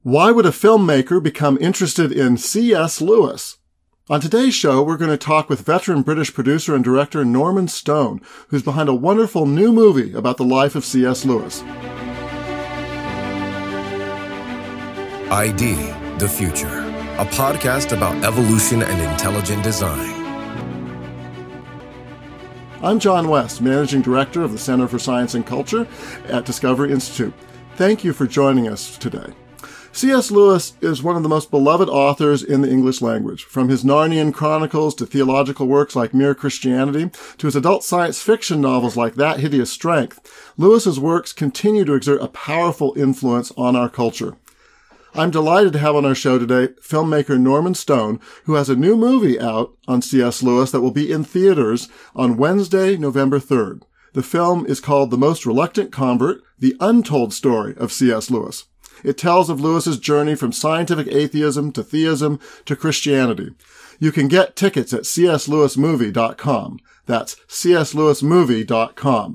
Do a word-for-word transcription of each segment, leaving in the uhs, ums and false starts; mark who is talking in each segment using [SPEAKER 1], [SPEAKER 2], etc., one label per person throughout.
[SPEAKER 1] Why would a filmmaker become interested in C S. Lewis? On today's show, we're going to talk with veteran British producer and director Norman Stone, who's behind a wonderful new movie about the life of C S. Lewis.
[SPEAKER 2] I D, The Future, a podcast about evolution and intelligent design.
[SPEAKER 1] I'm John West, Managing Director of the Center for Science and Culture at Discovery Institute. Thank you for joining us today. C S. Lewis is one of the most beloved authors in the English language. From his Narnian Chronicles to theological works like Mere Christianity to his adult science fiction novels like That Hideous Strength, Lewis's works continue to exert a powerful influence on our culture. I'm delighted to have on our show today filmmaker Norman Stone, who has a new movie out on C S. Lewis that will be in theaters on Wednesday, November third. The film is called The Most Reluctant Convert, The Untold Story of C S. Lewis. It tells of Lewis's journey from scientific atheism to theism to Christianity. You can get tickets at c s lewis movie dot com. That's c s lewis movie dot com.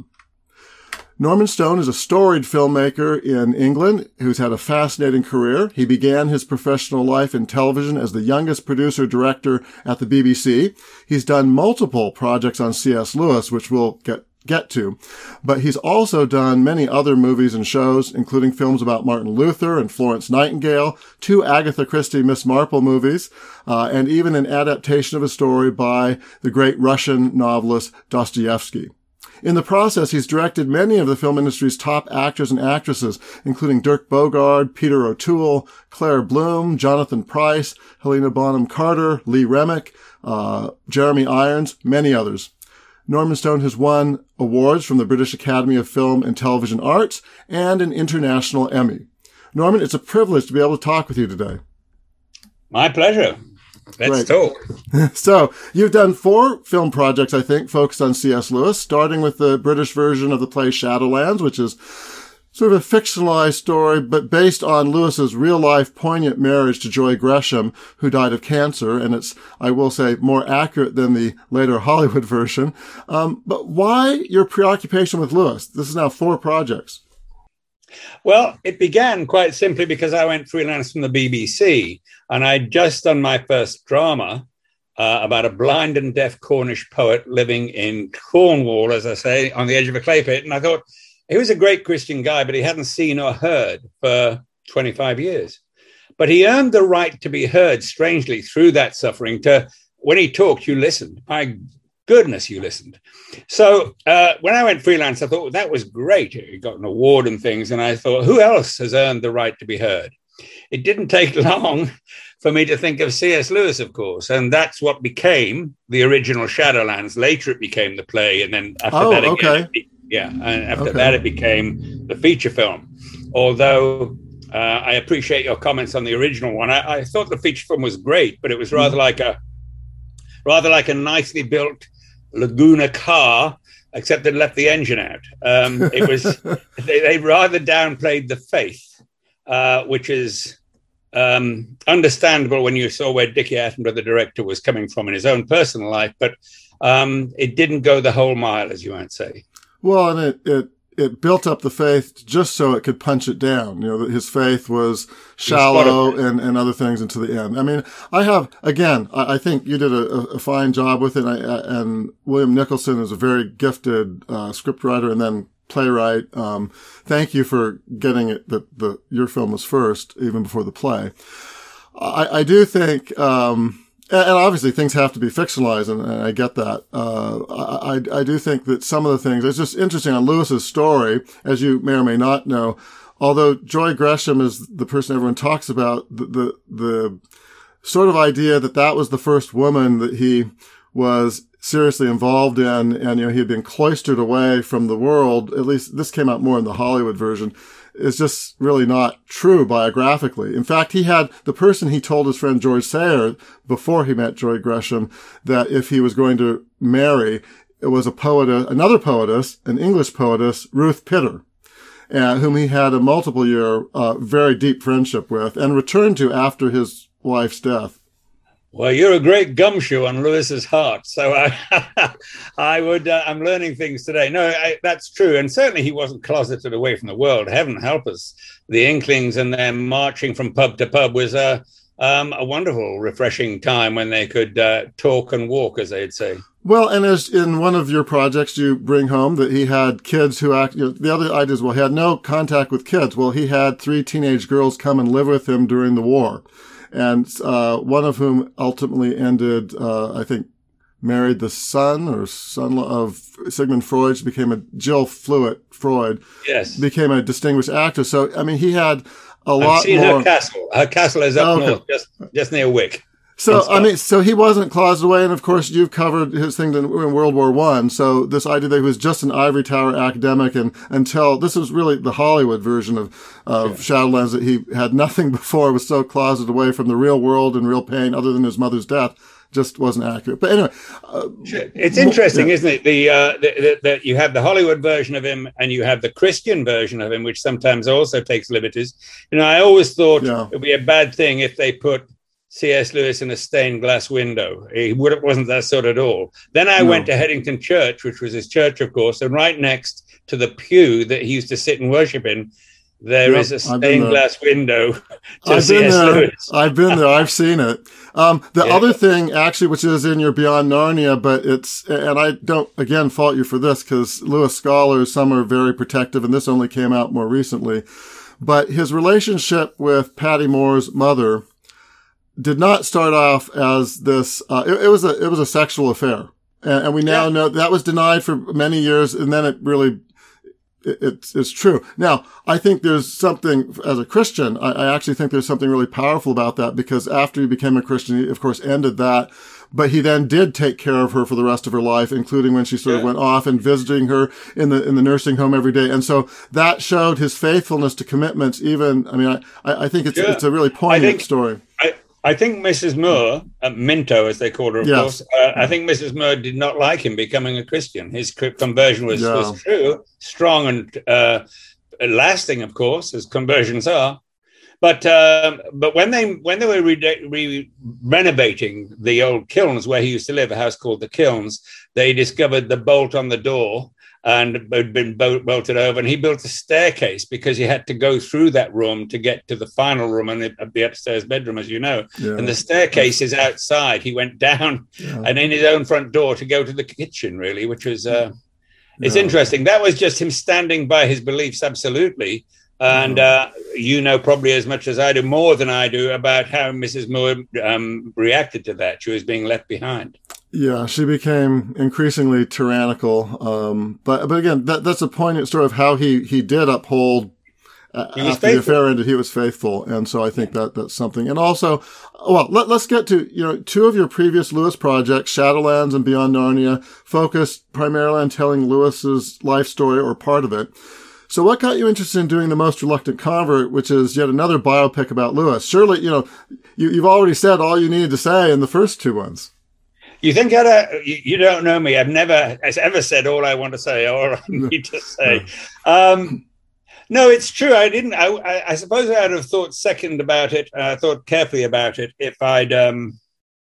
[SPEAKER 1] Norman Stone is a storied filmmaker in England who's had a fascinating career. He began his professional life in television as the youngest producer-director at the B B C. He's done multiple projects on C S. Lewis, which we'll get get to, but he's also done many other movies and shows, including films about Martin Luther and Florence Nightingale, two Agatha Christie Miss Marple movies, uh, and even an adaptation of a story by the great Russian novelist Dostoevsky. In the process, he's directed many of the film industry's top actors and actresses, including Dirk Bogarde, Peter O'Toole, Claire Bloom, Jonathan Pryce, Helena Bonham Carter, Lee Remick, uh, Jeremy Irons, many others. Norman Stone has won awards from the British Academy of Film and Television Arts and an International Emmy. Norman, it's a privilege to be able to talk with you today.
[SPEAKER 3] My pleasure. Let's
[SPEAKER 1] Great.
[SPEAKER 3] talk.
[SPEAKER 1] So, you've done four film projects, I think, focused on C S. Lewis, starting with the British version of the play Shadowlands, which is sort of a fictionalized story, but based on Lewis's real-life poignant marriage to Joy Gresham, who died of cancer, and it's, I will say, more accurate than the later Hollywood version. Um, but why your preoccupation with Lewis? This is now four projects.
[SPEAKER 3] Well, it began quite simply because I went freelance from the B B C, and I'd just done my first drama uh, about a blind and deaf Cornish poet living in Cornwall, as I say, on the edge of a clay pit. And I thought, he was a great Christian guy, but he hadn't seen or heard for twenty-five years. But he earned the right to be heard, strangely, through that suffering. To when he talked, you listened. My goodness, you listened. So uh, when I went freelance, I thought, well, that was great. He got an award and things. And I thought, who else has earned the right to be heard? It didn't take long for me to think of C S. Lewis, of course. And that's what became the original Shadowlands. Later, it became the play. And then after
[SPEAKER 1] oh,
[SPEAKER 3] that, again,
[SPEAKER 1] okay.
[SPEAKER 3] it, Yeah, and after
[SPEAKER 1] okay.
[SPEAKER 3] that, it became the feature film. Although uh, I appreciate your comments on the original one, I, I thought the feature film was great, but it was rather mm. like a rather like a nicely built Laguna car, except it left the engine out. Um, it was they, they rather downplayed the faith, uh, which is um, understandable when you saw where Dickie Attenborough, the director, was coming from in his own personal life, but um, it didn't go the whole mile, as you might say.
[SPEAKER 1] Well, and it, it, it built up the faith just so it could punch it down. You know, that his faith was shallow and, and other things into the end. I mean, I have, again, I, I think you did a, a fine job with it. I, I, and William Nicholson is a very gifted, uh, scriptwriter and then playwright. Um, thank you for getting it that the, your film was first, even before the play. I, I do think, um, and obviously things have to be fictionalized, and, and I get that. Uh, I, I do think that some of the things, it's just interesting on Lewis's story, as you may or may not know, although Joy Gresham is the person everyone talks about, the, the, the sort of idea that that was the first woman that he was seriously involved in, and, you know, he had been cloistered away from the world, at least this came out more in the Hollywood version, is just really not true biographically. In fact, he had the person he told his friend George Sayer before he met Joy Gresham that if he was going to marry, it was a poetess, another poetess, an English poetess, Ruth Pitter, uh, whom he had a multiple year, uh, very deep friendship with and returned to after his wife's death.
[SPEAKER 3] Well, you're a great gumshoe on Lewis's heart. So I, I would, uh, I'm learning things today. No, I, that's true. And certainly he wasn't closeted away from the world. Heaven help us. The Inklings and them marching from pub to pub was a, um, a wonderful, refreshing time when they could uh, talk and walk, as they'd say.
[SPEAKER 1] Well, and as in one of your projects, you bring home that he had kids who act, you know, the other idea is, well, he had no contact with kids. Well, he had three teenage girls come and live with him during the war. And uh one of whom ultimately ended, uh I think, married the son or son of Sigmund Freud. She became a Jill Fluet Freud.
[SPEAKER 3] Yes,
[SPEAKER 1] became a distinguished actor. So I mean, he had a
[SPEAKER 3] I've
[SPEAKER 1] lot
[SPEAKER 3] seen
[SPEAKER 1] more.
[SPEAKER 3] Her castle. Her castle is up
[SPEAKER 1] Okay.
[SPEAKER 3] north, just just near Wick.
[SPEAKER 1] So I mean, so he wasn't closeted away, and of course, you've covered his thing in, in World War One. So this idea that he was just an ivory tower academic, and until this was really the Hollywood version of of yeah. Shadowlands, that he had nothing before, was so closeted away from the real world and real pain, other than his mother's death, just wasn't accurate. But anyway, uh,
[SPEAKER 3] it's interesting,
[SPEAKER 1] yeah.
[SPEAKER 3] isn't it? The uh, that you have the Hollywood version of him, and you have the Christian version of him, which sometimes also takes liberties. You know, I always thought
[SPEAKER 1] yeah.
[SPEAKER 3] it would be a bad thing if they put C S. Lewis in a stained glass window. He would, wasn't that sort at all. Then I no. went to Headington Church, which was his church, of course, and right next to the pew that he used to sit and worship in, there yep, is a stained glass window to
[SPEAKER 1] I've
[SPEAKER 3] C S.
[SPEAKER 1] been there.
[SPEAKER 3] Lewis.
[SPEAKER 1] I've been there. I've seen it. Um, the
[SPEAKER 3] yeah.
[SPEAKER 1] other thing, actually, which is in your Beyond Narnia, but it's, and I don't, again, fault you for this, because Lewis scholars, some are very protective, and this only came out more recently, but his relationship with Patty Moore's mother did not start off as this, uh, it, it was a, it was a sexual affair. And, and we now yeah. know that was denied for many years. And then it really, it, it's, it's true. Now, I think there's something, as a Christian, I, I actually think there's something really powerful about that, because after he became a Christian, he of course ended that. But he then did take care of her for the rest of her life, including when she sort yeah. of went off and visiting her in the in the nursing home every day. And so that showed his faithfulness to commitments. Even, I mean, I, I think it's yeah. it's a really poignant think, story.
[SPEAKER 3] I, I think Missus Moore, uh, Minto as they called her, of
[SPEAKER 1] yes.
[SPEAKER 3] course, uh, I think Missus Moore did not like him becoming a Christian. His conversion was, yeah. was true, strong and uh, lasting, of course, as conversions are. But um, but when they when they were re- re- renovating the old kilns where he used to live, a house called the Kilns, they discovered the bolt on the door and had been bolted over, and he built a staircase because he had to go through that room to get to the final room and the, the upstairs bedroom, as you know. Yeah. And the staircase is outside. He went down yeah. and in his own front door to go to the kitchen, really, which was uh, it's yeah. interesting. That was just him standing by his beliefs, absolutely. And uh, you know probably as much as I do, more than I do, about how Missus Moore um, reacted to that. She was being left behind.
[SPEAKER 1] Yeah, she became increasingly tyrannical. Um, but but again, that, that's a poignant story of how he, he did uphold, uh,
[SPEAKER 3] he was
[SPEAKER 1] after
[SPEAKER 3] faithful.
[SPEAKER 1] the affair ended, he was faithful. And so I think that that's something. And also, well, let, let's get to, you know, two of your previous Lewis projects, Shadowlands and Beyond Narnia, focused primarily on telling Lewis's life story or part of it. So what got you interested in doing The Most Reluctant Convert, which is yet another biopic about Lewis? Surely, you know, you, you've already said all you needed to say in the first two ones.
[SPEAKER 3] You think I don't, you, you don't know me. I've never ever said all I want to say or all I need to say. Um, no, it's true. I didn't. I, I, I suppose I'd have thought second about it. I uh, thought carefully about it if I'd um,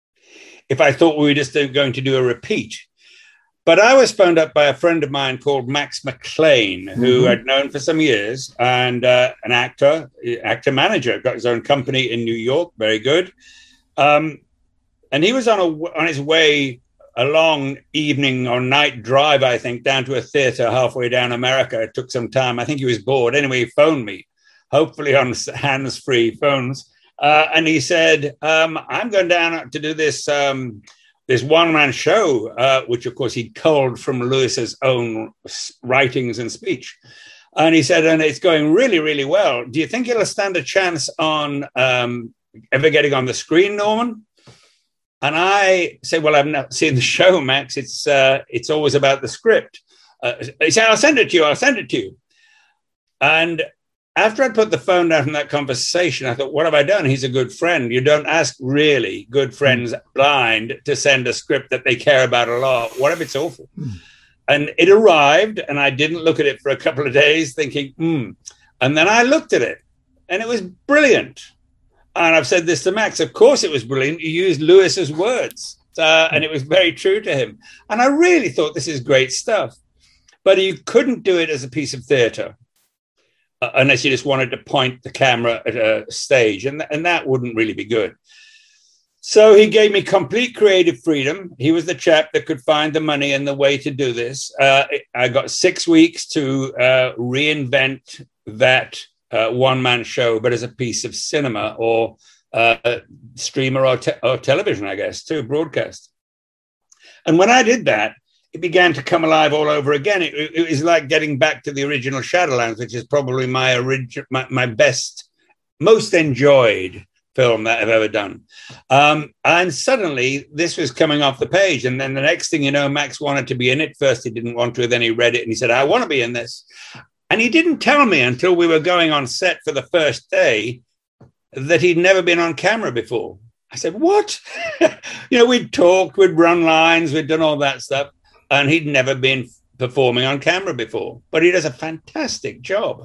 [SPEAKER 3] if I thought we were just going to do a repeat. But I was phoned up by a friend of mine called Max McLean, who mm-hmm. I'd known for some years, and uh, an actor, actor manager, got his own company in New York. Very good. Um, And he was on a on his way a long evening or night drive, I think, down to a theater halfway down America. It took some time. I think he was bored. Anyway, he phoned me, hopefully on hands-free phones. Uh, and he said, um, I'm going down to do this um, this one-man show, uh, which, of course, he culled from Lewis's own writings and speech. And he said, and it's going really, really well. Do you think it'll stand a chance on um, ever getting on the screen, Norman? And I said, well, I've not seen the show, Max. It's uh, it's always about the script. Uh, he said, I'll send it to you. I'll send it to you. And after I'd put the phone down from that conversation, I thought, what have I done? He's a good friend. You don't ask really good friends blind to send a script that they care about a lot. What if it's awful? Mm. And it arrived, and I didn't look at it for a couple of days thinking, hmm. And then I looked at it, and it was brilliant. And I've said this to Max. Of course, it was brilliant. You used Lewis's words, uh, and it was very true to him. And I really thought this is great stuff. But you couldn't do it as a piece of theatre uh, unless you just wanted to point the camera at a stage, and, th- and that wouldn't really be good. So he gave me complete creative freedom. He was the chap that could find the money and the way to do this. Uh, I got six weeks to uh, reinvent that uh, one-man show, but as a piece of cinema or uh, streamer or, te- or television, I guess, too, broadcast. And when I did that, it began to come alive all over again. It, it was like getting back to the original Shadowlands, which is probably my, origi- my, my best, most enjoyed film that I've ever done. Um, and suddenly this was coming off the page. And then the next thing you know, Max wanted to be in it. First, he didn't want to. Then he read it and he said, I want to be in this. And he didn't tell me until we were going on set for the first day that he'd never been on camera before. I said, what? You know, we'd talked, we'd run lines, we'd done all that stuff. And he'd never been performing on camera before. But he does a fantastic job.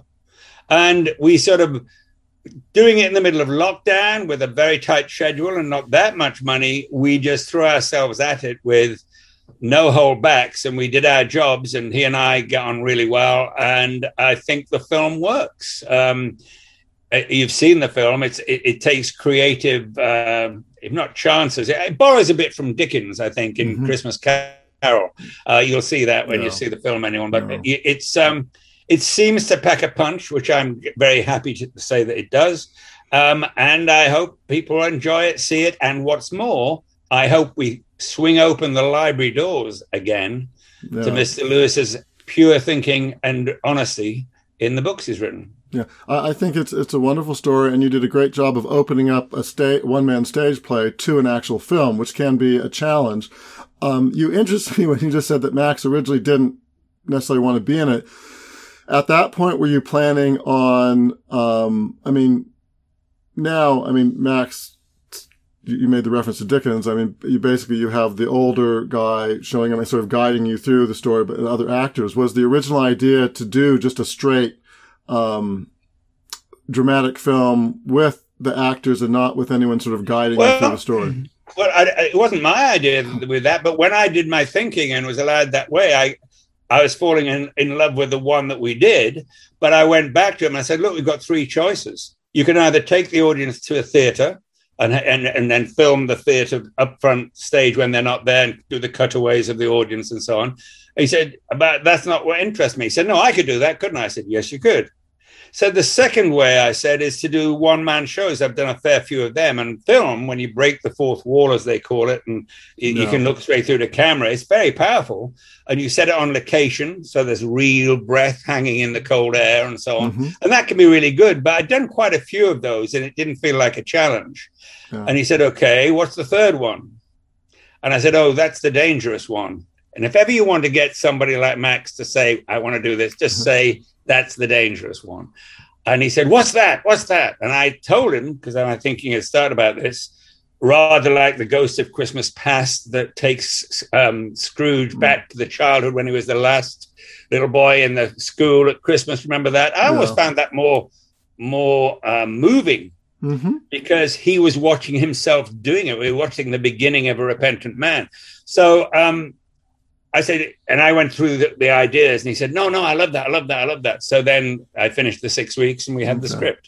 [SPEAKER 3] And we sort of, doing it in the middle of lockdown with a very tight schedule and not that much money, we just threw ourselves at it with no holdbacks, and we did our jobs, and he and I got on really well, and I think the film works. Um, you've seen the film. It's it, it takes creative, uh, if not chances. It borrows a bit from Dickens, I think, in mm-hmm. Christmas Carol. Uh, you'll see that when no. you see the film, anyone. But no. it, it's um, it seems to pack a punch, which I'm very happy to say that it does. Um, and I hope people enjoy it, see it. And what's more, I hope we swing open the library doors again yeah. to Mister Lewis's pure thinking and honesty in the books he's written.
[SPEAKER 1] Yeah, I think it's it's a wonderful story, and you did a great job of opening up a sta- one-man stage play to an actual film, which can be a challenge. Um, you interested me when you just said that Max originally didn't necessarily want to be in it. At that point, were you planning on, um, I mean, now, I mean, Max, you made the reference to Dickens. I mean, you basically, you have the older guy showing him, sort of guiding you through the story, but other actors. Was the original idea to do just a straight, um, dramatic film with the actors and not with anyone sort of guiding well, you through the story?
[SPEAKER 3] Well, I, it wasn't my idea with that, but when I did my thinking and was allowed that way, I, I was falling in, in love with the one that we did, but I went back to him and I said, look, we've got three choices. You can either take the audience to a theater and, and, and then film the theater up front stage when they're not there and do the cutaways of the audience and so on. He said, but that's not what interests me. He said, no, I could do that, couldn't I? I said, yes, you could. So the second way, I said, is to do one-man shows. I've done a fair few of them. And film, when you break the fourth wall, as they call it, and you, no. you can look straight through the camera, it's very powerful. And you set it on location, so there's real breath hanging in the cold air and so on. Mm-hmm. And that can be really good. But I'd done quite a few of those, and it didn't feel like a challenge. Yeah. And he said, okay, what's the third one? And I said, oh, that's the dangerous one. And if ever you want to get somebody like Max to say, I want to do this, just say, that's the dangerous one. And he said, what's that? What's that? And I told him, because I'm thinking at start about this, rather like the Ghost of Christmas Past that takes um, Scrooge back to the childhood when he was the last little boy in the school at Christmas. Remember that? I always yeah. found that more, more um, moving mm-hmm. because he was watching himself doing it. We were watching the beginning of a repentant man. So, um, I said, and I went through the, the ideas, and he said, no, no, I love that. I love that. I love that. So then I finished the six weeks and we had okay. the script.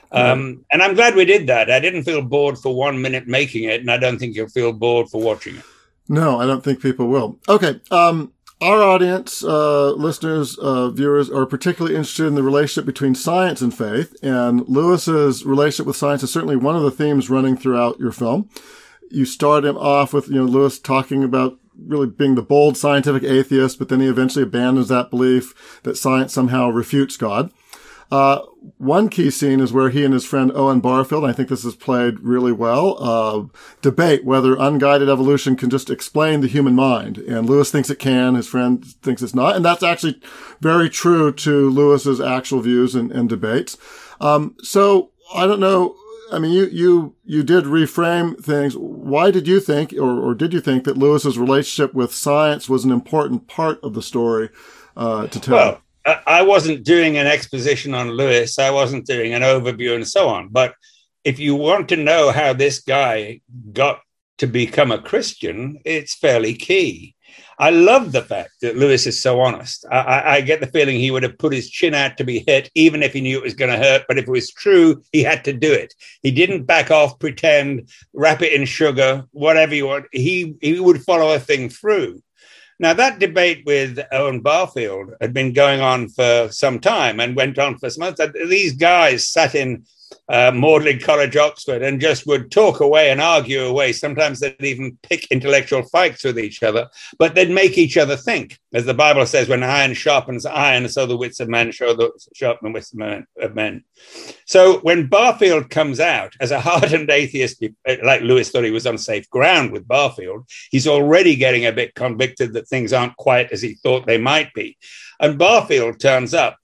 [SPEAKER 3] Um, and I'm glad we did that. I didn't feel bored for one minute making it, and I don't think you'll feel bored for watching it.
[SPEAKER 1] No, I don't think people will. Okay. Um, our audience, uh, listeners, uh, viewers are particularly interested in the relationship between science and faith. And Lewis's relationship with science is certainly one of the themes running throughout your film. You start him off with, you know, Lewis talking about really being the bold scientific atheist, but then he eventually abandons that belief that science somehow refutes God. Uh, one key scene is where he and his friend Owen Barfield, I think this is played really well, uh, debate whether unguided evolution can just explain the human mind. And Lewis thinks it can, his friend thinks it's not. And that's actually very true to Lewis's actual views and, and debates. Um, so I don't know. I mean, you, you, you did reframe things. Why did you think, or, or did you think that Lewis's relationship with science was an important part of the story, uh, to tell?
[SPEAKER 3] Well, I wasn't doing an exposition on Lewis. I wasn't doing an overview and so on. But if you want to know how this guy got to become a Christian, it's fairly key. I love the fact that Lewis is so honest. I, I, I get the feeling he would have put his chin out to be hit, even if he knew it was going to hurt. But if it was true, he had to do it. He didn't back off, pretend, wrap it in sugar, whatever you want. He, he would follow a thing through. Now, that debate with Owen Barfield had been going on for some time and went on for some months. These guys sat in uh, Magdalen College, Oxford, and just would talk away and argue away. Sometimes they'd even pick intellectual fights with each other, but they'd make each other think. As the Bible says, when iron sharpens iron, so the wits of men show the sharpen the wits of men, of men. So when Barfield comes out as a hardened atheist, like Lewis thought he was on safe ground with Barfield, he's already getting a bit convicted that things aren't quite as he thought they might be. And Barfield turns up.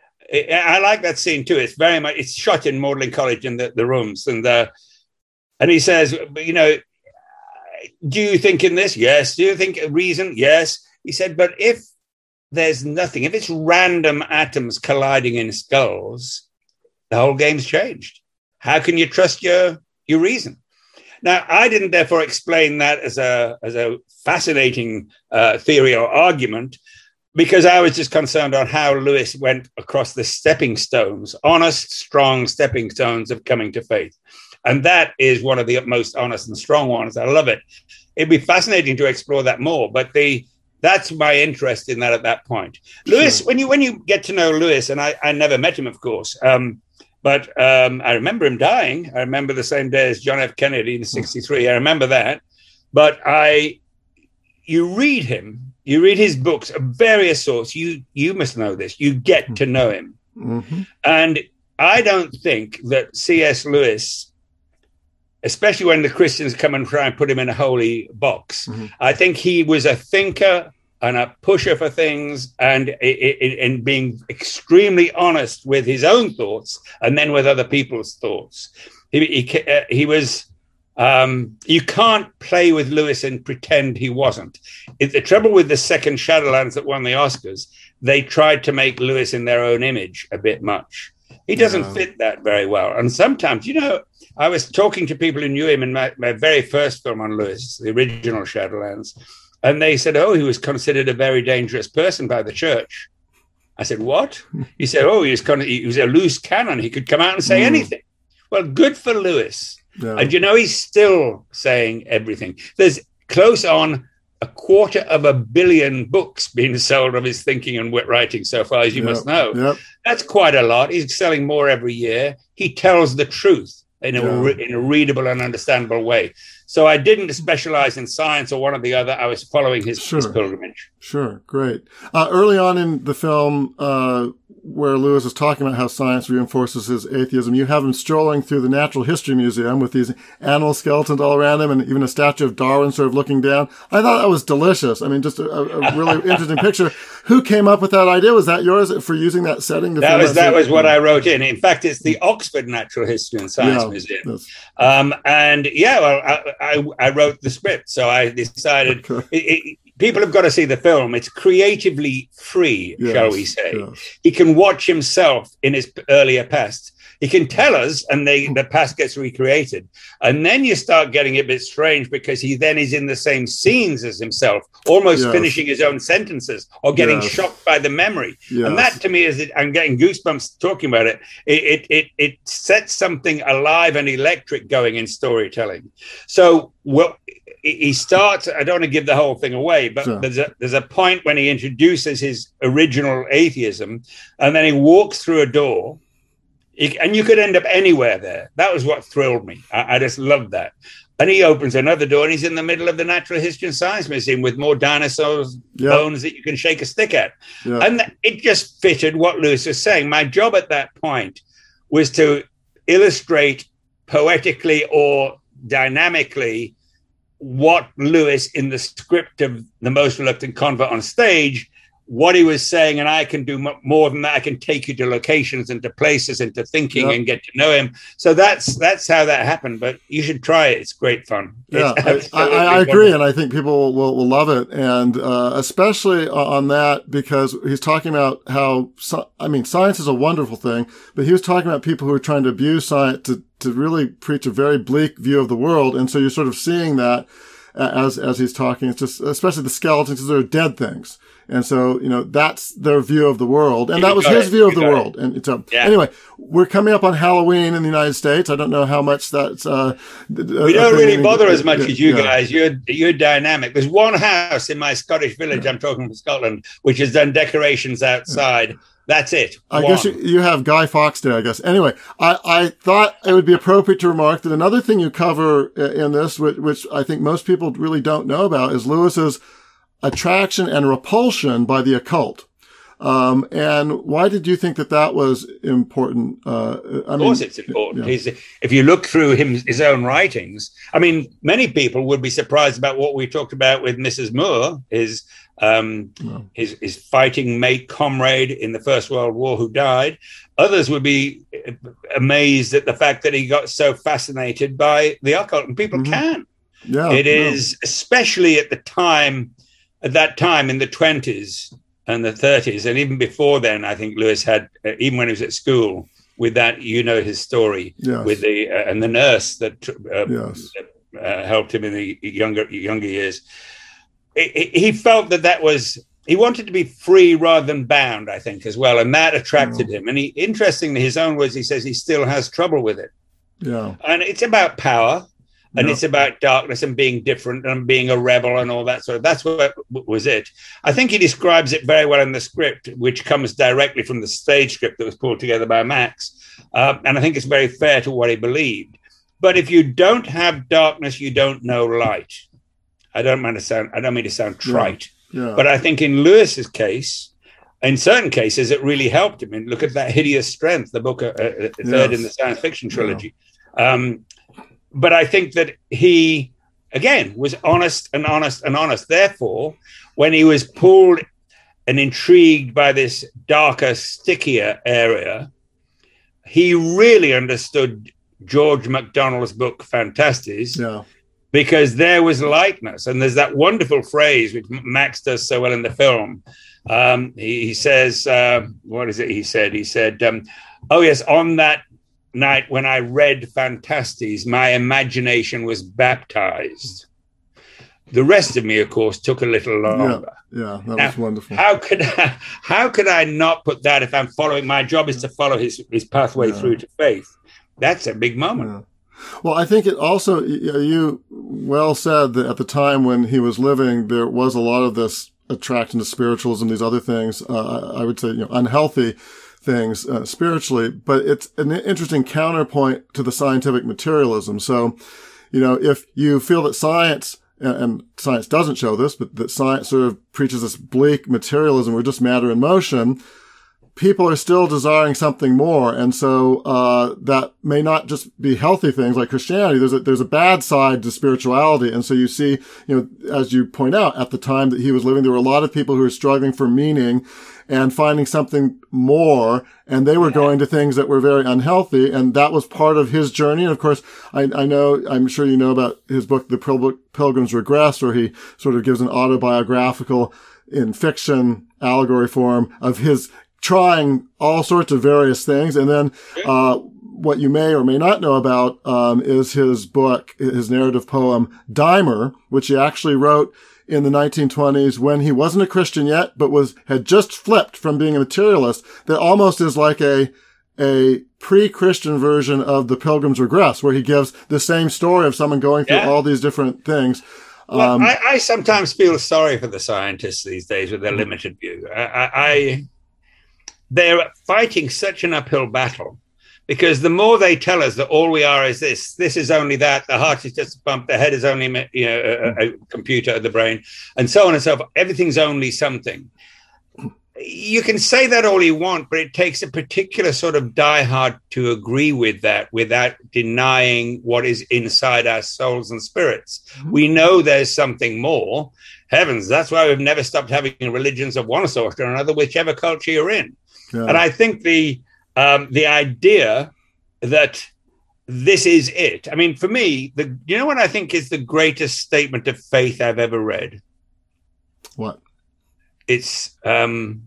[SPEAKER 3] I like that scene too. It's very much, it's shot in Magdalen College in the, the rooms. And uh, and he says, you know, do you think in this? Yes. Do you think a reason? Yes. He said, but if there's nothing, if it's random atoms colliding in skulls, the whole game's changed. How can you trust your, your reason? Now, I didn't therefore explain that as a, as a fascinating uh, theory or argument, because I was just concerned on how Lewis went across the stepping stones, honest, strong stepping stones of coming to faith. And that is one of the most honest and strong ones. I love it. It'd be fascinating to explore that more, but the that's my interest in that at that point. Sure. Lewis, when you when you get to know Lewis, and I, I never met him, of course, um, but um, I remember him dying. I remember the same day as John F. Kennedy in sixty-three. I remember that. But I, you read him, you read his books of various sorts. You you must know this. You get to know him. Mm-hmm. And I don't think that C S. Lewis, especially when the Christians come and try and put him in a holy box, mm-hmm. I think he was a thinker and a pusher for things, and in being extremely honest with his own thoughts and then with other people's thoughts. He, he, uh, he was... Um, you can't play with Lewis and pretend he wasn't. It, the trouble with the second Shadowlands that won the Oscars, they tried to make Lewis in their own image a bit much. He doesn't yeah. fit that very well. And sometimes, you know, I was talking to people who knew him in my, my very first film on Lewis, the original Shadowlands, and they said, oh, he was considered a very dangerous person by the church. I said, what? He said, oh, he was, kind of, he was a loose cannon. He could come out and say mm. anything. Well, good for Lewis. Yeah. And, you know, he's still saying everything. There's close on a quarter of a billion books being sold of his thinking and writing so far, as you yep. must know. Yep. That's quite a lot. He's selling more every year. He tells the truth in a, yeah. in a readable and understandable way. So I didn't specialize in science or one or the other. I was following his, sure. his pilgrimage.
[SPEAKER 1] Sure. Great. Uh, early on in the film, uh, where Lewis is talking about how science reinforces his atheism, you have him strolling through the Natural History Museum with these animal skeletons all around him and even a statue of Darwin sort of looking down. I thought that was delicious. I mean, just a, a really interesting picture. Who came up with that idea? Was that yours for using that setting? To
[SPEAKER 3] that was that, that was what I wrote in. In fact, it's the Oxford Natural History and Science yeah, Museum. Um, and yeah, well, I, I, I wrote the script, so I decided okay. it, it, people have got to see the film. It's creatively free, yes, shall we say. Yes. He can watch himself in his earlier past. He can tell us, and they, the past gets recreated. And then you start getting a bit strange because he then is in the same scenes as himself, almost yes. finishing his own sentences or getting yes. shocked by the memory. Yes. And that, to me, is I'm getting goosebumps talking about it. It, it, it, it sets something alive and electric going in storytelling. So, well, he starts, I don't want to give the whole thing away, but sure. there's a there's a point when he introduces his original atheism, and then he walks through a door, he, and you could end up anywhere there. That was what thrilled me. I, I just loved that. And he opens another door, and he's in the middle of the Natural History and Science Museum with more dinosaurs' yep. bones that you can shake a stick at. Yep. And it just fitted what Lewis was saying. My job at that point was to illustrate poetically or dynamically what Lewis, in the script of The Most Reluctant Convert on Stage, what he was saying, and I can do m- more than that. I can take you to locations and to places and to thinking yep. and get to know him. So that's that's how that happened. But you should try it. It's great fun.
[SPEAKER 1] Yeah, I, I, I agree, and I think people will, will love it, and uh, especially on that because he's talking about how I mean, science is a wonderful thing, but he was talking about people who are trying to abuse science to to really preach a very bleak view of the world, and so you're sort of seeing that as as he's talking. It's just especially the skeletons, because they're dead things. And so, you know, that's their view of the world. And that was his view of the world. And so, anyway, we're coming up on Halloween in the United States. I don't know how much that's... Uh,
[SPEAKER 3] we don't really bother as much as you guys. You're, you're dynamic. There's one house in my Scottish village, I'm talking from Scotland, which has done decorations outside. That's it.
[SPEAKER 1] I guess you, you have Guy Fawkes Day, I guess. Anyway, I, I thought it would be appropriate to remark that another thing you cover in this, which, which I think most people really don't know about, is Lewis's attraction and repulsion by the occult. Um, and why did you think that that was important? Uh, I
[SPEAKER 3] of course
[SPEAKER 1] mean,
[SPEAKER 3] it's important.
[SPEAKER 1] Yeah.
[SPEAKER 3] He's, if you look through him, his own writings, I mean, many people would be surprised about what we talked about with Missus Moore, his, um, no. his, his fighting mate, comrade in the First World War who died. Others would be amazed at the fact that he got so fascinated by the occult, and people mm-hmm. can.
[SPEAKER 1] Yeah,
[SPEAKER 3] it is, yeah. especially at the time, At that time in the twenties and the thirties, and even before then, I think Lewis had, uh, even when he was at school, with that, you know, his story
[SPEAKER 1] yes.
[SPEAKER 3] with the uh, and the nurse that uh,
[SPEAKER 1] yes.
[SPEAKER 3] uh, helped him in the younger younger years. He, he felt that that was, he wanted to be free rather than bound, I think, as well, and that attracted
[SPEAKER 1] oh.
[SPEAKER 3] him. And he, interestingly, his own words, he says he still has trouble with it.
[SPEAKER 1] Yeah,
[SPEAKER 3] and it's about power. And
[SPEAKER 1] no.
[SPEAKER 3] it's about darkness and being different and being a rebel and all that sort of, that's what was it. I think he describes it very well in the script, which comes directly from the stage script that was pulled together by Max. Uh, and I think it's very fair to what he believed. But if you don't have darkness, you don't know light. I don't mean to sound, I don't mean to sound trite.
[SPEAKER 1] Yeah. Yeah.
[SPEAKER 3] But I think in Lewis's case, in certain cases, it really helped him. And look at that Hideous Strength, the book, uh, uh, third yes. in the science fiction trilogy. Yeah. Um, But I think that he, again, was honest and honest and honest. Therefore, when he was pulled and intrigued by this darker, stickier area, he really understood George MacDonald's book, Phantastes,
[SPEAKER 1] yeah.
[SPEAKER 3] because there was lightness. And there's that wonderful phrase, which Max does so well in the film. Um, he, he says, uh, what is it he said? He said, um, oh, yes, on that night when I read Phantastes, my imagination was baptized. The rest of me, of course, took a little longer.
[SPEAKER 1] Yeah, yeah that
[SPEAKER 3] now,
[SPEAKER 1] was wonderful.
[SPEAKER 3] How could I, how could I not put that if I'm following, my job is to follow his, his pathway yeah. through to faith. That's a big moment.
[SPEAKER 1] Yeah. Well, I think it also, you well said that at the time when he was living, there was a lot of this attraction to spiritualism, these other things, uh, I would say, you know, unhealthy things uh, spiritually, but it's an interesting counterpoint to the scientific materialism. So, you know, if you feel that science, and, and science doesn't show this, but that science sort of preaches this bleak materialism, we're just matter in motion, people are still desiring something more. And so, uh, that may not just be healthy things like Christianity. There's a, there's a bad side to spirituality. And so you see, you know, as you point out, at the time that he was living, there were a lot of people who were struggling for meaning and finding something more, and they were yeah. going to things that were very unhealthy, and that was part of his journey. And of course, I, I know, I'm sure you know about his book, The Pil- Pilgrim's Regress, where he sort of gives an autobiographical, in fiction, allegory form of his trying all sorts of various things. And then, uh, what you may or may not know about, um, is his book, his narrative poem, Dimer, which he actually wrote in the nineteen twenties when he wasn't a Christian yet, but was, had just flipped from being a materialist, that almost is like a, a pre-Christian version of The Pilgrim's Regress, where he gives the same story of someone going through yeah. all these different things.
[SPEAKER 3] Well,
[SPEAKER 1] um,
[SPEAKER 3] I, I sometimes feel sorry for the scientists these days with their limited view. I, I, I they're fighting such an uphill battle, because the more they tell us that all we are is this, this is only that, the heart is just a pump, the head is only, you know, a, a computer of the brain, and so on and so forth. Everything's only something. You can say that all you want, but it takes a particular sort of diehard to agree with that without denying what is inside our souls and spirits. Mm-hmm. We know there's something more. heavens, that's why we've never stopped having religions of one sort or another, whichever culture you're in. Yeah. And I think the um, the idea that this is it. I mean, for me, the you know what I think is the greatest statement of faith I've ever read?
[SPEAKER 1] What?
[SPEAKER 3] It's um,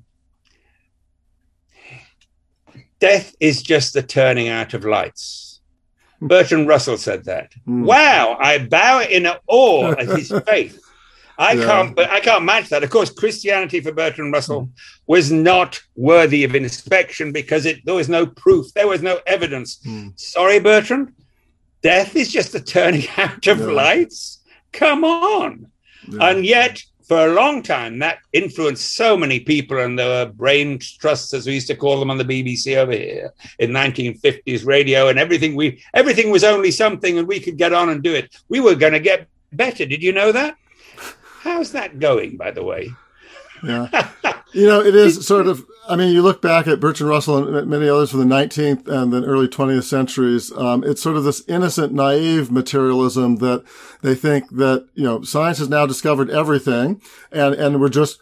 [SPEAKER 3] death is just the turning out of lights. Bertrand Russell said that. Mm. Wow, I bow in awe at his faith. I yeah. can't, but I can't match that. Of course, Christianity for Bertrand Russell was not worthy of inspection because it, there was no proof, there was no evidence. Mm. Sorry, Bertrand, death is just the turning out of yeah. lights. Come on, yeah. And yet for a long time that influenced so many people, and there were brain trusts, as we used to call them on the B B C over here in nineteen fifties radio, and everything we everything was only something, and we could get on and do it. We were going to get better. Did you know that? How's that going, by the way?
[SPEAKER 1] Yeah. You know, it is sort of, I mean, you look back at Bertrand Russell and many others from the nineteenth and then early twentieth centuries. Um, it's sort of this innocent, naive materialism that they think that, you know, science has now discovered everything and, and we're just,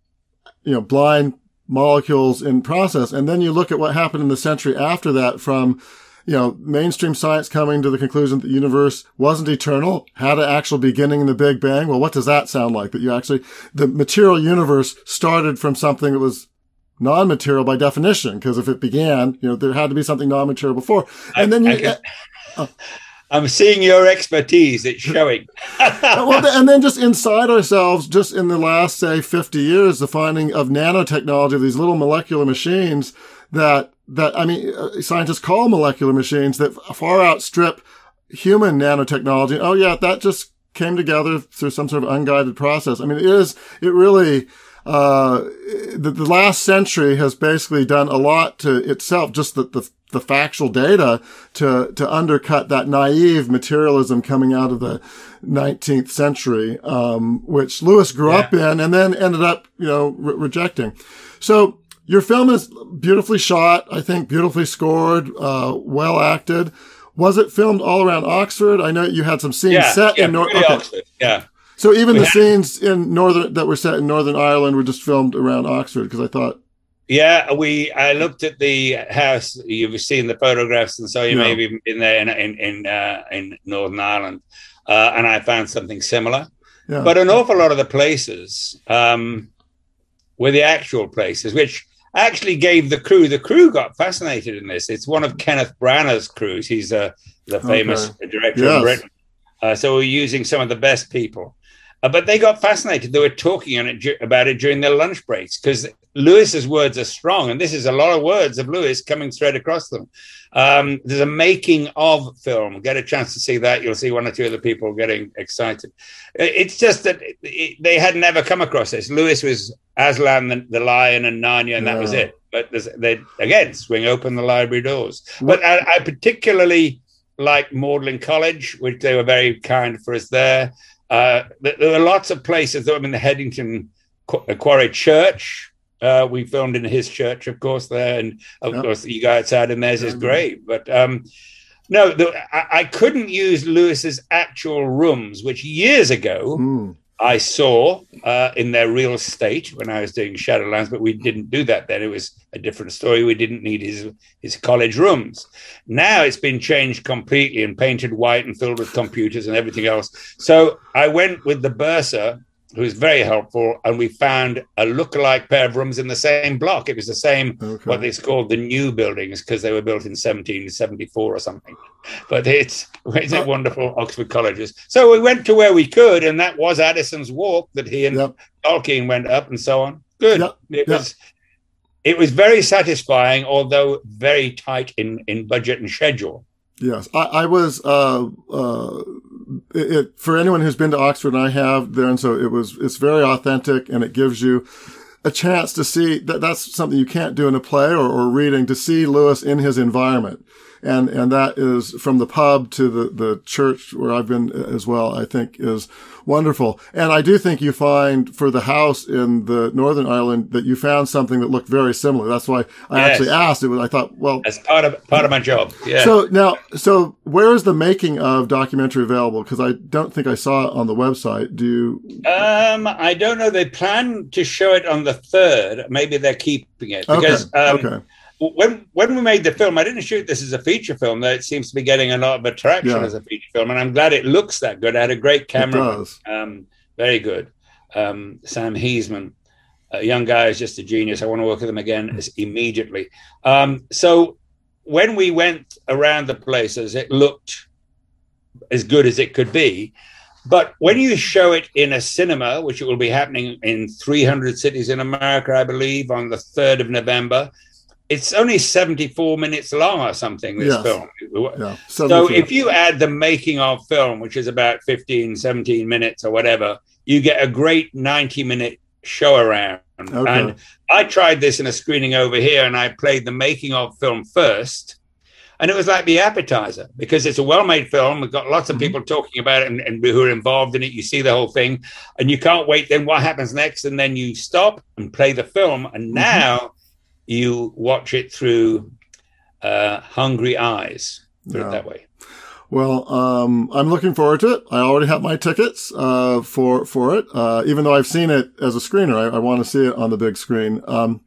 [SPEAKER 1] you know, blind molecules in process. And then you look at what happened in the century after that from, you know, mainstream science coming to the conclusion that the universe wasn't eternal, had an actual beginning in the Big Bang. Well, what does that sound like? That you actually, the material universe started from something that was non-material by definition, because if it began, you know, there had to be something non-material before. And I, then you... I can,
[SPEAKER 3] uh, I'm seeing your expertise. It's showing.
[SPEAKER 1] Well, and then just inside ourselves, just in the last, say, fifty years, the finding of nanotechnology, of these little molecular machines that that, I mean, scientists call molecular machines that far outstrip human nanotechnology. Oh yeah, that just came together through some sort of unguided process. I mean, it is, it really, uh, the, the last century has basically done a lot to itself, just the, the, the factual data to, to undercut that naive materialism coming out of the nineteenth century, um, which Lewis grew yeah. up in and then ended up, you know, re- rejecting. So, your film is beautifully shot, I think beautifully scored, uh, well acted. Was it filmed all around Oxford? I know you had some scenes
[SPEAKER 3] yeah,
[SPEAKER 1] set
[SPEAKER 3] yeah,
[SPEAKER 1] in North.
[SPEAKER 3] Okay. Oxford, yeah.
[SPEAKER 1] So even
[SPEAKER 3] we
[SPEAKER 1] the
[SPEAKER 3] had-
[SPEAKER 1] scenes in northern that were set in Northern Ireland were just filmed around Oxford, because I thought.
[SPEAKER 3] Yeah, we. I looked at the house. You've seen the photographs, and so you
[SPEAKER 1] yeah.
[SPEAKER 3] may have even been there in in in, uh, in Northern Ireland, uh, and I found something similar. Yeah. But an awful lot of the places um, were the actual places, which actually gave the crew, the crew got fascinated in this. It's one of Kenneth Branagh's crews. He's uh, the famous okay. director yes. in Britain. Uh, so we're using some of the best people. Uh, but they got fascinated. They were talking on it, about it during their lunch breaks, because Lewis's words are strong. And this is a lot of words of Lewis coming straight across them. Um, there's a making of film. Get a chance to see that. You'll see one or two of the people getting excited. It's just that it, it, they had never come across this. Lewis was Aslan, the, the lion, and Narnia, and yeah. that was it. But they, again, swing open the library doors. What? But I, I particularly like Magdalen College, which they were very kind for us there. Uh, there were lots of places. I mean, the Headington Quarry Church. Uh, we filmed in his church, of course, there. And, of yep. course, you go outside and there's his grave. But, um, no, the, I, I couldn't use Lewis's actual rooms, which years ago mm. I saw uh, in their real state when I was doing Shadowlands, but we didn't do that then. It was a different story. We didn't need his his college rooms. Now it's been changed completely and painted white and filled with computers and everything else. So I went with the bursar, who was very helpful, and we found a lookalike pair of rooms in the same block. It was the same, okay. what they called the new buildings, because they were built in seventeen seventy-four or something. But it's, it's oh. wonderful Oxford colleges. So we went to where we could, and that was Addison's Walk that he and yep. Tolkien went up and so on. Good. Yep. It yep. was it was very satisfying, although very tight in, in budget and schedule.
[SPEAKER 1] Yes, I, I was, uh, uh, it, it, for anyone who's been to Oxford, and I have there, and so it was, it's very authentic, and it gives you a chance to see that that's something you can't do in a play or, or reading, to see Lewis in his environment. And, and that is from the pub to the, the church where I've been as well, I think is wonderful. And I do think you find for the house in the Northern Ireland that you found something that looked very similar. That's why I yes. actually asked it. I thought, well,
[SPEAKER 3] that's part of, part of my job. Yeah.
[SPEAKER 1] So now, so where is the making of documentary available? Because I don't think I saw it on the website. Do you?
[SPEAKER 3] Um, I don't know. They plan to show it on the third. Maybe they're keeping it because
[SPEAKER 1] okay.
[SPEAKER 3] Um,
[SPEAKER 1] okay.
[SPEAKER 3] when when we made the film, I didn't shoot this as a feature film, though it seems to be getting a lot of attraction yeah. as a feature film, and I'm glad it looks that good. I had a great camera.
[SPEAKER 1] It does.
[SPEAKER 3] Um, very good. Um, Sam Heisman, a young guy, is just a genius. I want to work with him again immediately. Um, so when we went around the places, it looked as good as it could be. But when you show it in a cinema, which it will be happening in three hundred cities in America, I believe, on the third of November, it's only seventy-four minutes long or something, this
[SPEAKER 1] yes.
[SPEAKER 3] film.
[SPEAKER 1] Yeah.
[SPEAKER 3] So if you add the making of film, which is about fifteen, seventeen minutes or whatever, you get a great ninety minute show around.
[SPEAKER 1] Okay.
[SPEAKER 3] And I tried this in a screening over here, and I played the making of film first. And it was like the appetizer, because it's a well-made film. We've got lots of people talking about it and, and who are involved in it. You see the whole thing, and you can't wait. Then what happens next? And then you stop and play the film. And now mm-hmm. you watch it through uh, hungry eyes, put
[SPEAKER 1] yeah.
[SPEAKER 3] it that way.
[SPEAKER 1] Well, um, I'm looking forward to it. I already have my tickets uh, for for it, uh, even though I've seen it as a screener. I, I want to see it on the big screen. Um,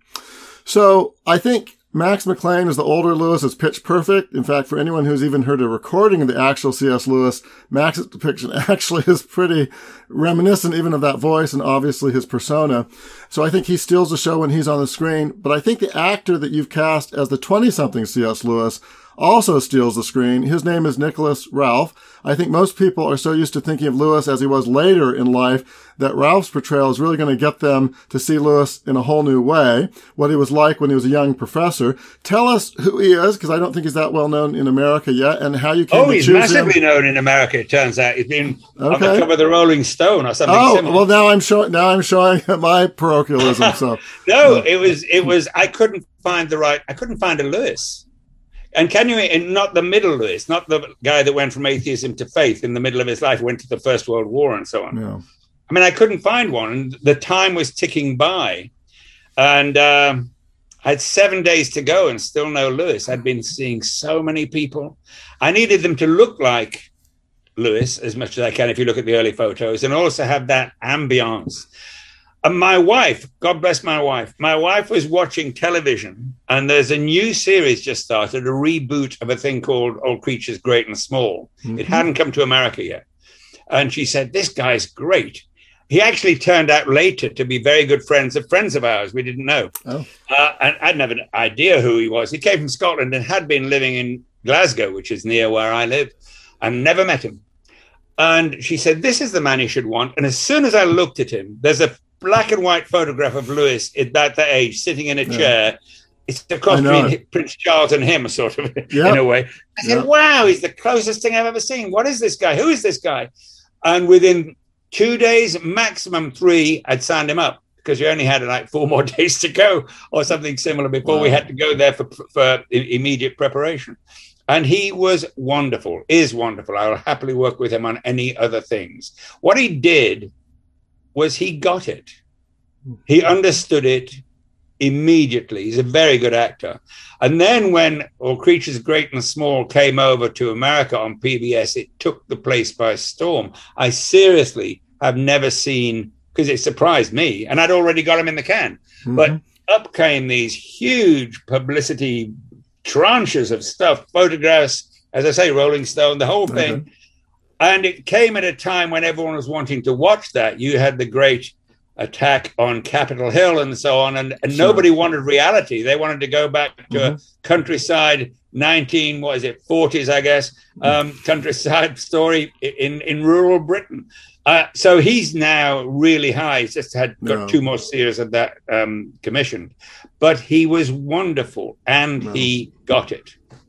[SPEAKER 1] so I think Max McLean is the older Lewis. It's pitch perfect. In fact, for anyone who's even heard a recording of the actual C S. Lewis, Max's depiction actually is pretty reminiscent even of that voice and obviously his persona. So I think he steals the show when he's on the screen. But I think the actor that you've cast as the twenty-something C S. Lewis also steals the screen. His name is Nicholas Ralph. I think most people are so used to thinking of Lewis as he was later in life that Ralph's portrayal is really going to get them to see Lewis in a whole new way, what he was like when he was a young professor. Tell us who he is, because I don't think he's that well known in America yet, and how you came
[SPEAKER 3] oh,
[SPEAKER 1] to
[SPEAKER 3] he's
[SPEAKER 1] choose
[SPEAKER 3] massively
[SPEAKER 1] him.
[SPEAKER 3] known in America, it turns out. He's been
[SPEAKER 1] okay.
[SPEAKER 3] on the cover of the Rolling Stone or something
[SPEAKER 1] oh,
[SPEAKER 3] similar.
[SPEAKER 1] well, now I'm showing, now I'm showing my parochialism. So
[SPEAKER 3] no,
[SPEAKER 1] uh,
[SPEAKER 3] it was, it was, I couldn't find the right, I couldn't find a Lewis. And can you, and not the middle Lewis, not the guy that went from atheism to faith in the middle of his life, went to the First World War and so on.
[SPEAKER 1] Yeah.
[SPEAKER 3] I mean, I couldn't find one. And the time was ticking by. And um, I had seven days to go and still no Lewis. I'd been seeing so many people. I needed them to look like Lewis as much as I can if you look at the early photos, and also have that ambience. And my wife, God bless my wife, my wife was watching television, and there's a new series just started, a reboot of a thing called All Creatures Great and Small. Mm-hmm. It hadn't come to America yet. And she said, this guy's great. He actually turned out later to be very good friends of friends of ours. We didn't know.
[SPEAKER 1] Oh.
[SPEAKER 3] Uh, and I had no idea who he was. He came from Scotland and had been living in Glasgow, which is near where I live, and never met him. And she said, this is the man you should want. And as soon as I looked at him, there's a black and white photograph of Lewis at that, that age, sitting in a yeah. chair. It's a cross between Prince Charles and him, sort of, yep. in a way. I said, yep. wow, he's the closest thing I've ever seen. What is this guy? Who is this guy? And within two days, maximum three, I'd signed him up, because we only had like four more days to go or something similar before wow. we had to go there for, for immediate preparation. And he was wonderful, is wonderful. I'll happily work with him on any other things. What he did was he got it. He understood it immediately. He's a very good actor. And then when All Creatures Great and Small came over to America on P B S, it took the place by storm. I seriously have never seen, because it surprised me, and I'd already got him in the can. Mm-hmm. But up came these huge publicity tranches of stuff, photographs, as I say, Rolling Stone, the whole thing. Mm-hmm. And it came at a time when everyone was wanting to watch that. You had the great attack on Capitol Hill and so on, and, and sure. nobody wanted reality. They wanted to go back to mm-hmm. a countryside nineteen, what is it, forties, I guess, um, countryside story in, in rural Britain. Uh, so he's now really high. He's just had got no. two more series of that um, commissioned. But he was wonderful, and no. he got it.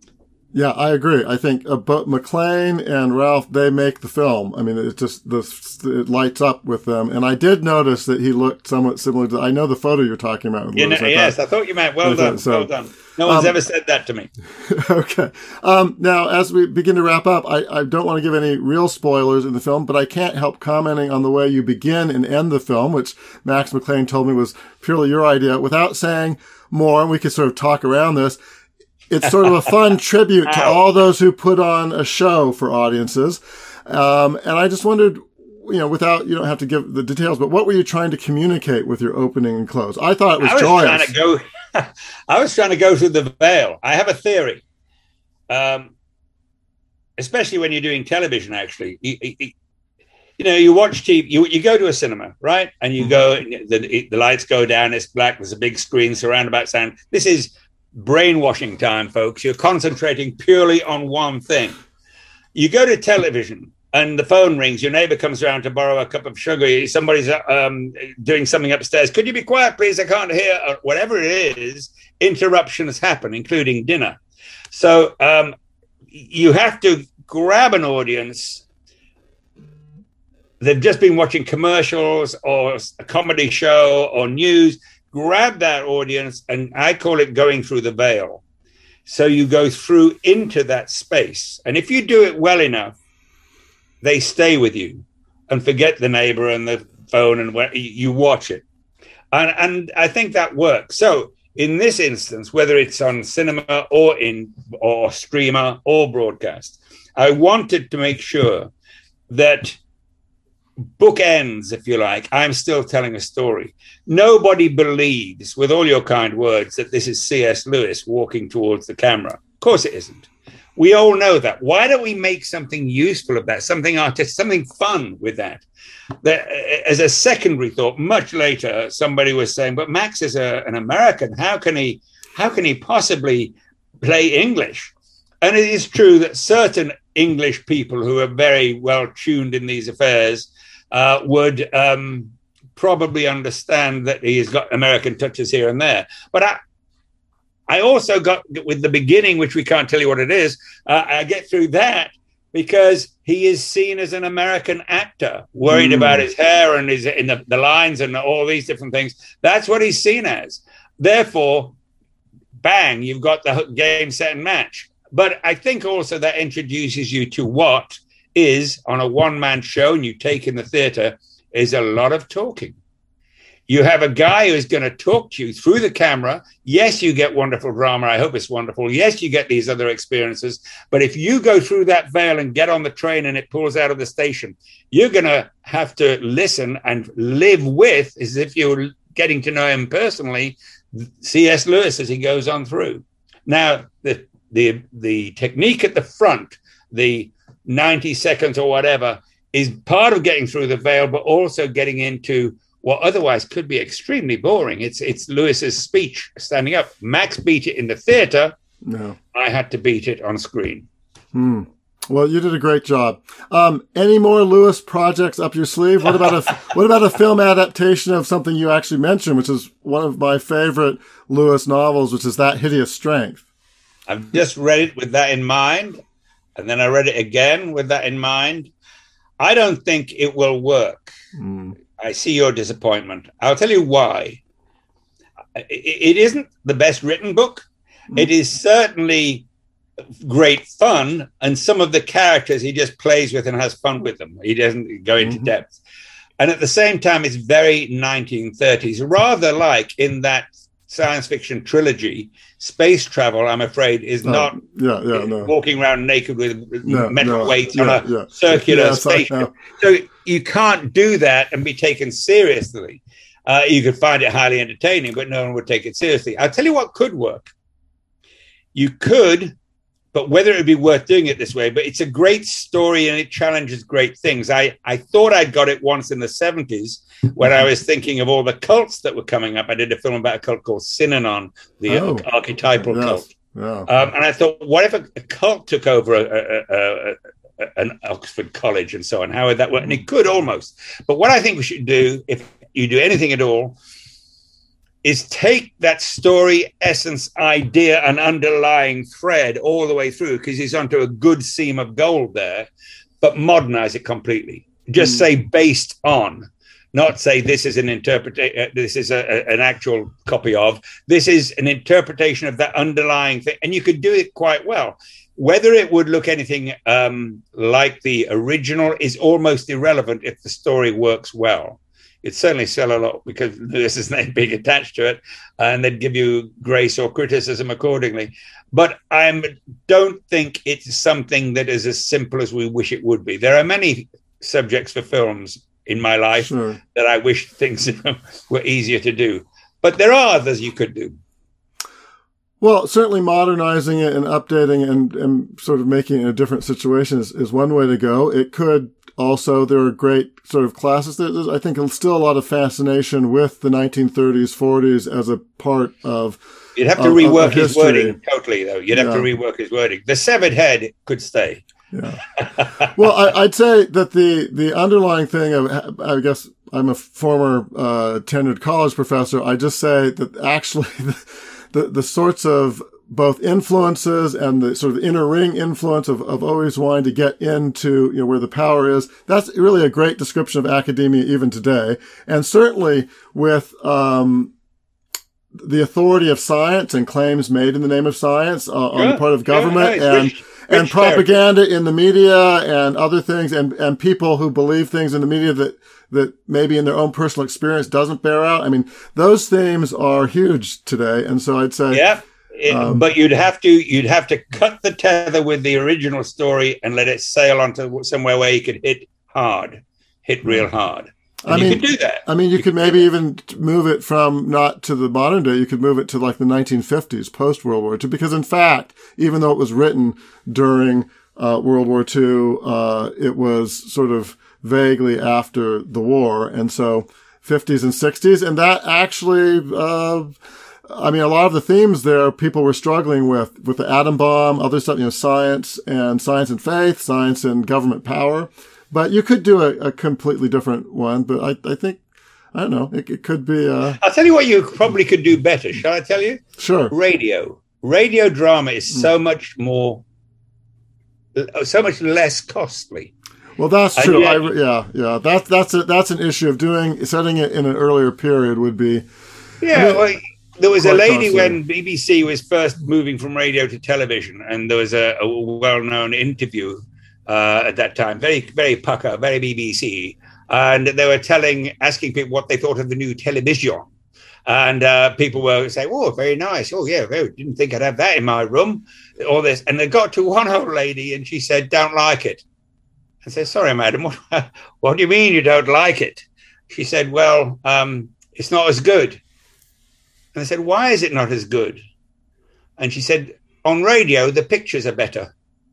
[SPEAKER 1] Yeah, I agree. I think uh, both McClane and Ralph, they make the film. I mean, it just, the, it lights up with them. And I did notice that he looked somewhat similar to, I know the photo you're talking about.
[SPEAKER 3] You know,
[SPEAKER 1] I
[SPEAKER 3] yes,
[SPEAKER 1] thought,
[SPEAKER 3] I thought you meant. Well
[SPEAKER 1] I
[SPEAKER 3] done.
[SPEAKER 1] thought, so,
[SPEAKER 3] well done. No one's
[SPEAKER 1] um,
[SPEAKER 3] ever said that to me.
[SPEAKER 1] Okay. Um, now, as we begin to wrap up, I, I don't want to give any real spoilers in the film, but I can't help commenting on the way you begin and end the film, which Max McClane told me was purely your idea. Without saying more, and we could sort of talk around this, it's sort of a fun tribute to all those who put on a show for audiences. Um, and I just wondered, you know, without, you don't have to give the details, but what were you trying to communicate with your opening and close? I thought it was,
[SPEAKER 3] I was
[SPEAKER 1] joyous.
[SPEAKER 3] Trying to go, I was trying to go through the veil. I have a theory, um, especially when you're doing television, actually. You, you, you know, you watch T V, you, you go to a cinema, right? And you go, the, the lights go down, it's black, there's a big screen surrounded by sound. This is brainwashing time, folks. You're concentrating purely on one thing. You go to television and the phone rings, your neighbor comes around to borrow a cup of sugar, somebody's um, doing something upstairs. Could you be quiet, please? I can't hear. Or whatever it is, interruptions happen, including dinner. So um, you have to grab an audience. They've just been watching commercials or a comedy show or news. Grab that audience, and I call it going through the veil. So you go through into that space. And if you do it well enough, they stay with you and forget the neighbor and the phone, and where you watch it. And, and I think that works. So in this instance, whether it's on cinema or in or streamer or broadcast, I wanted to make sure that bookends, if you like, I'm still telling a story. Nobody believes, with all your kind words, that this is C S Lewis walking towards the camera. Of course it isn't. We all know that. Why don't we make something useful of that, something artistic, something fun with that? That as a secondary thought, much later, somebody was saying, but Max is a, an American. How can he, how can he possibly play English? And it is true that certain English people who are very well tuned in these affairs Uh, would um, probably understand that he's got American touches here and there. But I, I also got with the beginning, which we can't tell you what it is. Uh, I get through that because he is seen as an American actor, worried mm. about his hair and his in the, the lines and all these different things. That's what he's seen as. Therefore, bang, you've got the game, set, and match. But I think also that introduces you to what is on a one-man show, and you take in the theater, is a lot of talking. You have a guy who's going to talk to you through the camera. Yes, you get wonderful drama. I hope it's wonderful. Yes, you get these other experiences. But if you go through that veil and get on the train and it pulls out of the station, you're going to have to listen and live with, as if you're getting to know him personally, C S Lewis as he goes on through. Now, the the the technique at the front, the ninety seconds or whatever, is part of getting through the veil, but also getting into what otherwise could be extremely boring. It's it's Lewis's speech standing up. Max beat it in the theater. No, I had to beat it on screen.
[SPEAKER 1] Hmm. Well, you did a great job. Um, any more Lewis projects up your sleeve? What about a what about a film adaptation of something you actually mentioned, which is one of my favorite Lewis novels, which is That Hideous Strength?
[SPEAKER 3] I've just read it with that in mind. And then I read it again with that in mind. I don't think it will work. Mm. I see your disappointment. I'll tell you why. It, it isn't the best written book. Mm. It is certainly great fun. And some of the characters he just plays with and has fun with them. He doesn't go into mm-hmm. depth. And at the same time, it's very nineteen thirties, rather like in that science fiction trilogy. Space travel, I'm afraid, is
[SPEAKER 1] oh,
[SPEAKER 3] not
[SPEAKER 1] yeah, yeah, no.
[SPEAKER 3] walking around naked with
[SPEAKER 1] no,
[SPEAKER 3] metal
[SPEAKER 1] no,
[SPEAKER 3] weights
[SPEAKER 1] yeah,
[SPEAKER 3] on a
[SPEAKER 1] yeah.
[SPEAKER 3] circular
[SPEAKER 1] yes,
[SPEAKER 3] station. So you can't do that and be taken seriously. Uh, you could find it highly entertaining, but no one would take it seriously. I'll tell you what could work. You could, but whether it would be worth doing it this way, but it's a great story and it challenges great things. I, I thought I'd got it once in the seventies when I was thinking of all the cults that were coming up. I did a film about a cult called Synanon, the oh, archetypal
[SPEAKER 1] yes,
[SPEAKER 3] cult.
[SPEAKER 1] Yeah.
[SPEAKER 3] Um, and I thought, what if a, a cult took over a, a, a, a, an Oxford college and so on? How would that work? And it could almost. But what I think we should do, if you do anything at all, is take that story essence, idea, and underlying thread all the way through, because he's onto a good seam of gold there, but modernize it completely. Just mm. say based on, not say this is an interpretation, uh, this is a, a, an actual copy of, this is an interpretation of that underlying thing. And you could do it quite well. Whether it would look anything um, like the original is almost irrelevant if the story works well. It'd certainly sell a lot because Lewis's name being attached to it, and they'd give you grace or criticism accordingly. But I don't think it's something that is as simple as we wish it would be. There are many subjects for films in my life sure. that I wish things were easier to do. But there are others you could do.
[SPEAKER 1] Well, certainly modernizing it and updating it and, and sort of making it a different situation is, is one way to go. It could also, there are great sort of classes. There's, I think, still a lot of fascination with the nineteen thirties, forties as a part of
[SPEAKER 3] You'd have to
[SPEAKER 1] of,
[SPEAKER 3] rework
[SPEAKER 1] of
[SPEAKER 3] his wording totally, though. You'd have yeah. to rework his wording. The severed head could stay.
[SPEAKER 1] Yeah. Well, I, I'd say that the, the underlying thing of, I guess I'm a former, uh, tenured college professor. I just say that actually the, the, the sorts of both influences and the sort of inner ring influence of, of always wanting to get into, you know, where the power is. That's really a great description of academia even today. And certainly with, um, the authority of science and claims made in the name of science, uh, on yeah. the part of government yeah, and, rich, and rich propaganda there. in the media and other things and, and people who believe things in the media that, that maybe in their own personal experience doesn't bear out. I mean, those themes are huge today. And so I'd say,
[SPEAKER 3] yeah. It, um, but you'd have to you'd have to cut the tether with the original story and let it sail onto somewhere where you could hit hard, hit real hard. And I you
[SPEAKER 1] mean,
[SPEAKER 3] could do that.
[SPEAKER 1] I mean, you, you could maybe even move it from not to the modern day. You could move it to like the nineteen fifties, post World War Two, because in fact, even though it was written during uh, World War Two, uh, it was sort of vaguely after the war, and so fifties and sixties, and that actually. Uh, I mean, a lot of the themes there people were struggling with, with the atom bomb, other stuff, you know, science and science and faith, science and government power. But you could do a, a completely different one. But I, I think, I don't know, it, it could be. Uh,
[SPEAKER 3] I'll tell you what you probably could do better. Shall I tell you?
[SPEAKER 1] Sure.
[SPEAKER 3] Radio. Radio drama is mm. so much more, so much less costly.
[SPEAKER 1] Well, that's true. Yet, I, yeah, yeah. That's, that's, a, that's an issue of doing, setting it in an earlier period would be.
[SPEAKER 3] Yeah, I mean, well, there was a lady costly. when B B C was first moving from radio to television, and there was a, a well-known interview uh, at that time, very, very pucker, very B B C, and they were telling, asking people what they thought of the new television, and uh, people were saying, "Oh, very nice. Oh, yeah, very, didn't think I'd have that in my room." All this, and they got to one old lady, and she said, "Don't like it." I said, "Sorry, madam, what, what do you mean you don't like it?" She said, "Well, um, it's not as good." And I said, "Why is it not as good?" And she said, "On radio, the pictures are better."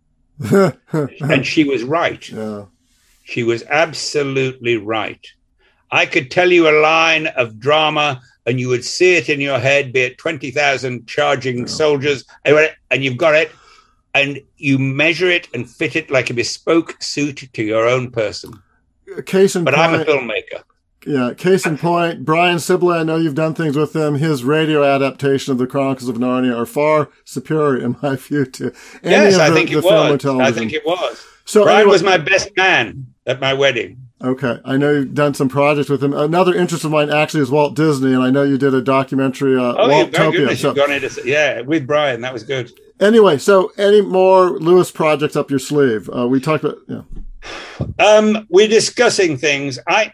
[SPEAKER 3] And she was right.
[SPEAKER 1] Yeah.
[SPEAKER 3] She was absolutely right. I could tell you a line of drama and you would see it in your head, be it twenty thousand charging yeah. soldiers, and you've got it, and you measure it and fit it like a bespoke suit to your own person.
[SPEAKER 1] Case in
[SPEAKER 3] but
[SPEAKER 1] point,
[SPEAKER 3] I'm a filmmaker.
[SPEAKER 1] Yeah, case in point, Brian Sibley, I know you've done things with him. His radio adaptation of the Chronicles of Narnia are far superior, in my view, to any
[SPEAKER 3] yes,
[SPEAKER 1] of the,
[SPEAKER 3] I think
[SPEAKER 1] the
[SPEAKER 3] it
[SPEAKER 1] film
[SPEAKER 3] was.
[SPEAKER 1] or television.
[SPEAKER 3] I think it was.
[SPEAKER 1] So
[SPEAKER 3] Brian
[SPEAKER 1] anyway,
[SPEAKER 3] was my best man at my wedding.
[SPEAKER 1] Okay, I know you've done some projects with him. Another interest of mine actually is Walt Disney, and I know you did a documentary, uh,
[SPEAKER 3] oh,
[SPEAKER 1] Waltopia.
[SPEAKER 3] Goodness,
[SPEAKER 1] so,
[SPEAKER 3] you've gone into, yeah, with Brian, that was good.
[SPEAKER 1] Anyway, so any more Lewis projects up your sleeve? Uh, we talked about, yeah.
[SPEAKER 3] Um, we're discussing things. I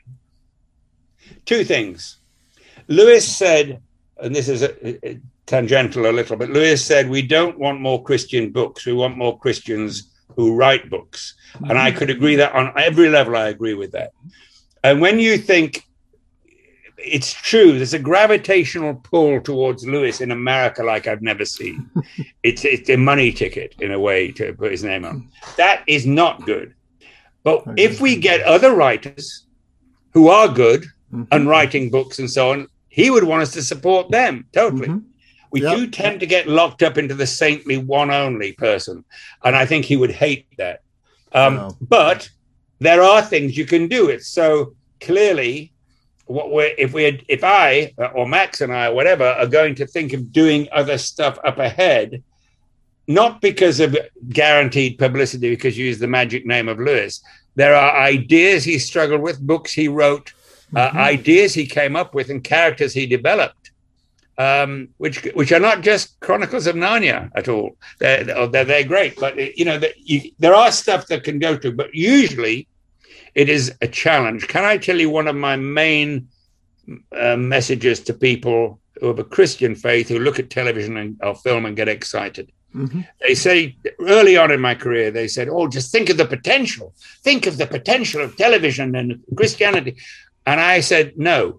[SPEAKER 3] two things. Lewis said, and this is a, a tangential a little, but Lewis said we don't want more Christian books. We want more Christians who write books, mm-hmm. and I could agree that on every level. I agree with that. And when you think it's true, there's a gravitational pull towards Lewis in America like I've never seen. it's it's a money ticket in a way to put his name on. That is not good. But if we get other writers who are good mm-hmm. and writing books and so on, he would want us to support them totally. Mm-hmm. We yep. do tend to get locked up into the saintly one-only person, and I think he would hate that. Um, no. But there are things you can do. It's so clearly what we're, if we had, if I or Max and I or whatever are going to think of doing other stuff up ahead, not because of guaranteed publicity, because you use the magic name of Lewis. There are ideas he struggled with, books he wrote, uh, mm-hmm. ideas he came up with, and characters he developed, um, which which are not just Chronicles of Narnia at all. They're they're, they're great, but you know that you, there are stuff that can go to, but usually it is a challenge. Can I tell you one of my main uh, messages to people who have a Christian faith who look at television and or film and get excited? Mm-hmm. They say early on in my career, they said, oh, just think of the potential. Think of the potential of television and Christianity. And I said, no,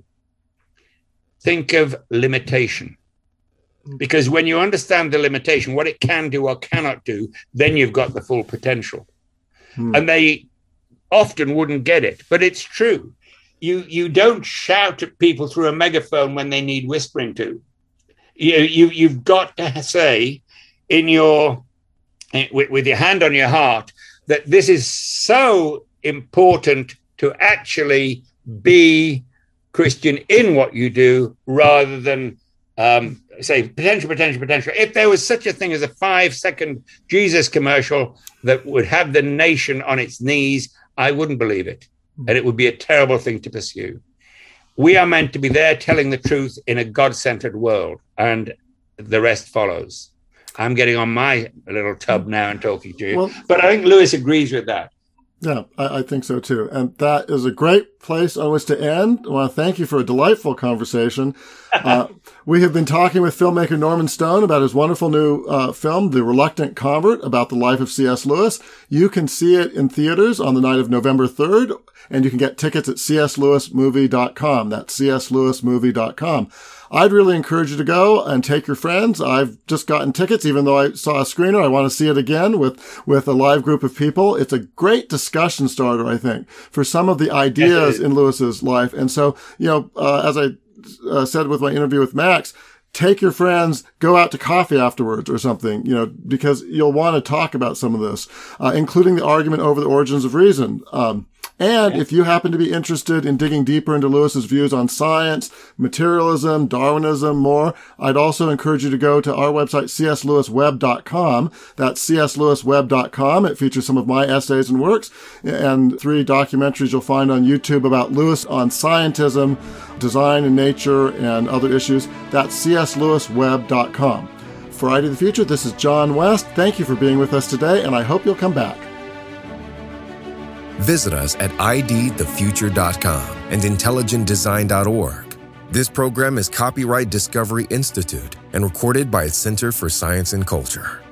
[SPEAKER 3] think of limitation. Because when you understand the limitation, what it can do or cannot do, then you've got the full potential. Mm. And they often wouldn't get it, but it's true. You you don't shout at people through a megaphone when they need whispering to. You, you, you've got to say, in your with, with your hand on your heart, that this is so important to actually be Christian in what you do, rather than um, say potential, potential, potential. If there was such a thing as a five-second Jesus commercial that would have the nation on its knees, I wouldn't believe it, and it would be a terrible thing to pursue. We are meant to be there telling the truth in a God-centered world, and the rest follows. I'm getting on my little tub now and talking to you. Well, but I think Lewis agrees with that.
[SPEAKER 1] Yeah, I, I think so too. And that is a great place on which to end. I want to thank you for a delightful conversation. Uh, we have been talking with filmmaker Norman Stone about his wonderful new uh, film, The Reluctant Convert, about the life of C S. Lewis. You can see it in theaters on the night of November third, and you can get tickets at c s lewis movie dot com. That's c s lewis movie dot com. I'd really encourage you to go and take your friends. I've just gotten tickets, even though I saw a screener. I want to see it again with, with a live group of people. It's a great discussion starter, I think, for some of the ideas in Lewis's life. And so, you know, uh, as I uh, said with my interview with Max, take your friends, go out to coffee afterwards or something, you know, because you'll want to talk about some of this, uh, including the argument over the origins of reason. Um, And if you happen to be interested in digging deeper into Lewis's views on science, materialism, Darwinism, more, I'd also encourage you to go to our website, c s lewis web dot com. That's c s lewis web dot com. It features some of my essays and works and three documentaries you'll find on YouTube about Lewis on scientism, design and nature, and other issues. That's c s lewis web dot com. For I D the Future, this is John West. Thank you for being with us today, and I hope you'll come back.
[SPEAKER 2] Visit us at i d the future dot com and intelligent design dot org. This program is copyright Discovery Institute and recorded by its Center for Science and Culture.